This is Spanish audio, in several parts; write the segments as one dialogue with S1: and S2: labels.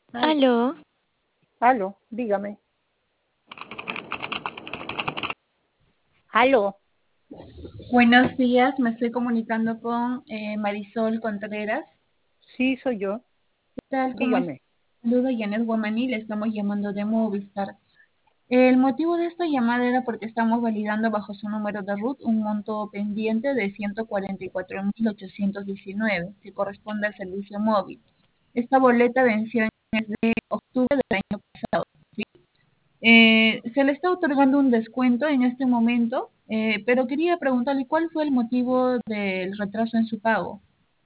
S1: Ay,
S2: Aló,
S1: aló, dígame. Aló,
S3: Buenos días, me estoy comunicando con Marisol Contreras.
S1: sí, soy yo.
S3: ¿Qué tal? ¿Cómo es?
S1: Dígame.
S3: Saludo, Janet Guamaní, le estamos llamando de Movistar. El motivo de esta llamada era porque estamos validando bajo su número de RUT un monto pendiente de 144.819, que corresponde al servicio móvil. Esta boleta venció en el mes de octubre del año pasado, ¿sí? Se le está otorgando un descuento en este momento, pero quería preguntarle cuál fue el motivo del retraso en su pago.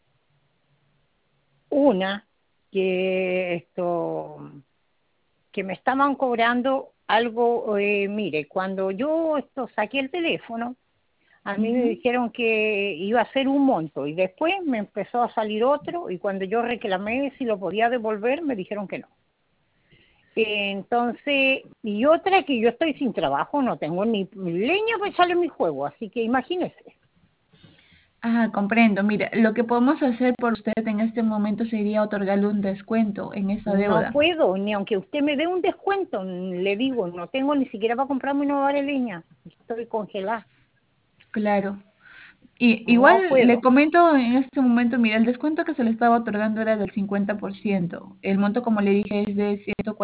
S1: Una, que que me estaban cobrando algo, mire, cuando yo saqué el teléfono, a mí me
S3: Ujú.
S1: dijeron que iba a ser un monto y después me empezó a salir otro y cuando yo reclamé si lo podía devolver, me dijeron que no. Entonces, y otra que yo estoy sin trabajo, no tengo ni leña para echarle mi juego, así que imagínese.
S3: Ah, comprendo. Mira, lo que podemos hacer por usted en este momento sería otorgarle un descuento en esa
S1: No
S3: deuda.
S1: puedo, ni aunque usted me dé un descuento, le digo, no tengo ni siquiera para comprarme una vara de leña, estoy congelada,
S3: Claro. Y igual
S1: no
S3: le
S1: puedo.
S3: comento en este momento, mira, el descuento que se le estaba otorgando era del 50%. El monto, como le dije, es de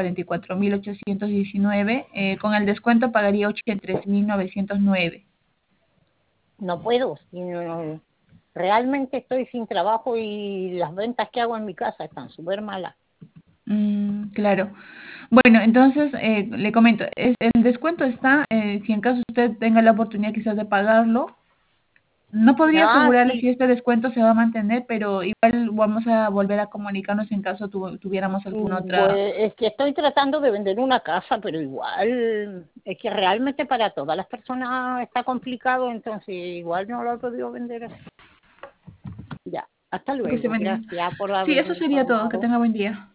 S3: 144.819. Con el descuento pagaría 83.909.
S1: No puedo, realmente estoy sin trabajo y las ventas que hago en mi casa están súper malas.
S3: Claro. Bueno, entonces le comento, el descuento está, si en caso usted tenga la oportunidad quizás de pagarlo, no podría
S1: Ah,
S3: asegurarle
S1: sí,
S3: si este descuento se va a mantener, pero igual vamos a volver a comunicarnos en caso tuviéramos alguna otra.
S1: pues es que estoy tratando de vender una casa, pero igual es que realmente para todas las personas está complicado, entonces igual no lo he podido vender así. Ya, hasta
S3: Que se
S1: luego,
S3: venda.
S1: gracias por
S3: Sí, eso
S1: haberme
S3: sería todo. Que
S1: informado.
S3: tenga buen día.